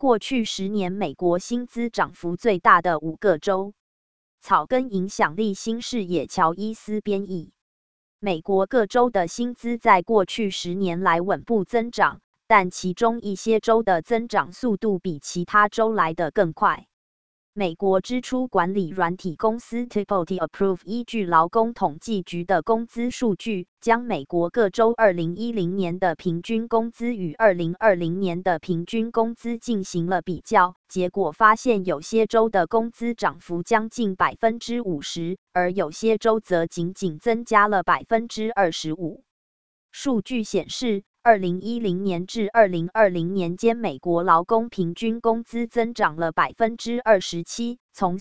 过去10年美国薪资涨幅最大的5个州。草根影响力新视野乔伊斯编译。美国各州的薪资在过去10年来稳步增长，但其中一些州的增长速度比其他州来得更快。美国支出管理软体公司 Tipalti Approve 依据劳工统计局的工资数据，将美国各州2010年的平均工资与2020年的平均工资进行了比较，结果发现有些州的工资涨幅将近50%，而有些州则仅仅增加了25%。数据显示，2010年至2020年间，美国劳工平均工资增长了27%，从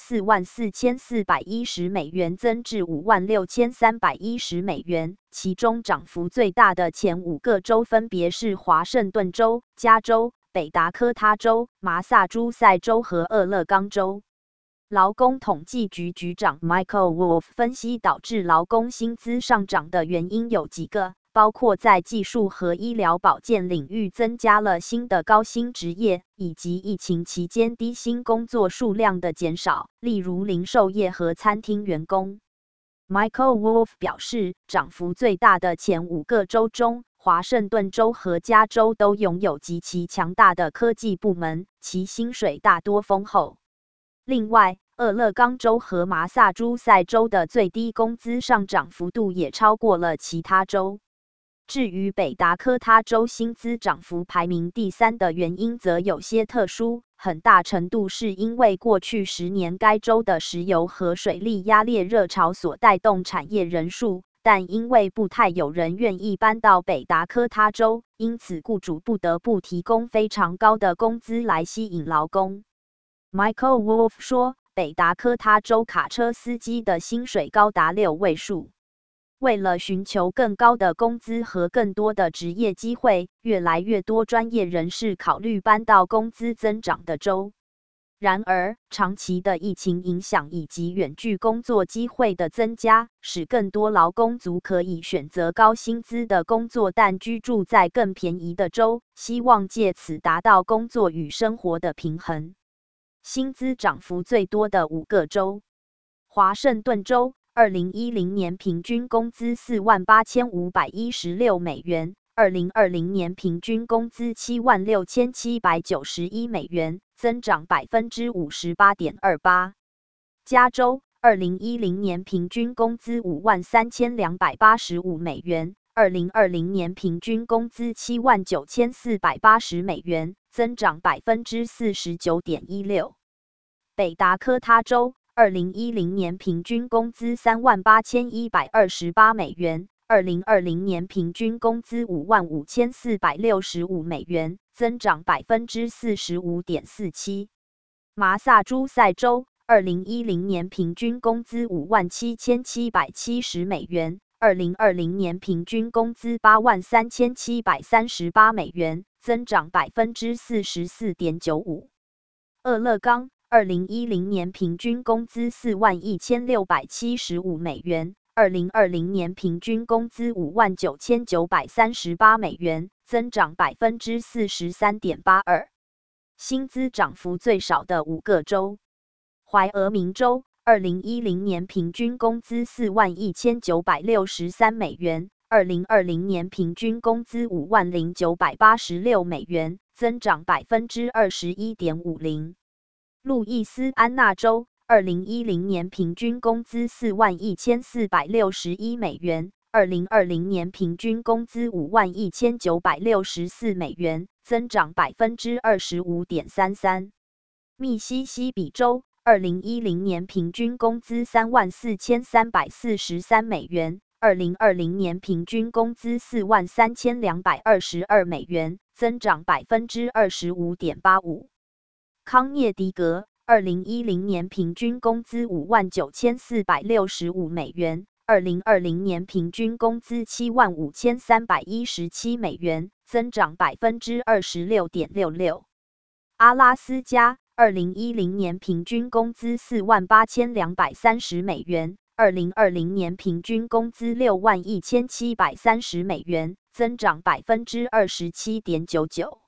$44,410美元增至$56,310美元。其中涨幅最大的前5个州分别是华盛顿州、加州、北达科他州、麻萨诸塞州和俄勒冈州。劳工统计局局长 Michael Wolff 分析，导致劳工薪资上涨的原因有几个。包括在技术和医疗保健领域增加了新的高薪职业，以及疫情期间低薪工作数量的减少，例如零售业和餐厅员工。Michael Wolff 表示，涨幅最大的前5个州中，华盛顿州和加州都拥有极其强大的科技部门，其薪水大多丰厚。另外，俄勒冈州和麻萨诸塞州的最低工资上涨幅度也超过了其他州。至于北达科他州薪资涨幅排名第3的原因则有些特殊，很大程度是因为过去10年该州的石油和水力压裂热潮所带动产业人数，但因为不太有人愿意搬到北达科他州，因此雇主不得不提供非常高的工资来吸引劳工。Michael Wolff 说，北达科他州卡车司机的薪水高达6位数。为了寻求更高的工资和更多的职业机会，越来越多专业人士考虑搬到工资增长的州。然而，长期的疫情影响以及远距工作机会的增加，使更多劳工族可以选择高薪资的工作，但居住在更便宜的州，希望借此达到工作与生活的平衡。薪资涨幅最多的5个州：华盛顿州。2010年平均工资48516美元，2020年平均工资76791美元，增长58.28%。加州2010年平均工资53285美元，2020年平均工资79480美元，增长49.16%。北达科他州2010年平均工资38128美元，2020年平均工资55465美元，增长45.47%。麻萨诸塞州2010年平均工资57770美元，2020年平均工资83738美元，增长44.95%。俄勒冈2010年平均工资41675美元，2020年平均工资59938美元，增长43.82%。薪资涨幅最少的5个州：怀俄明州2010年平均工资41963美元，2020年平均工资50986美元，增长21.50%。路易斯安那州2010年平均工资41461美元，2020年平均工资51964美元，增长25.33%。密西西比州2010年平均工资34343美元，2020年平均工资43222美元，增长25.85%。康涅狄格2010年平均工资59465美元，2020年平均工资75317美元，增长26.66%。阿拉斯加2010年平均工资48230美元，2020年平均工资61730美元，增长27.99%。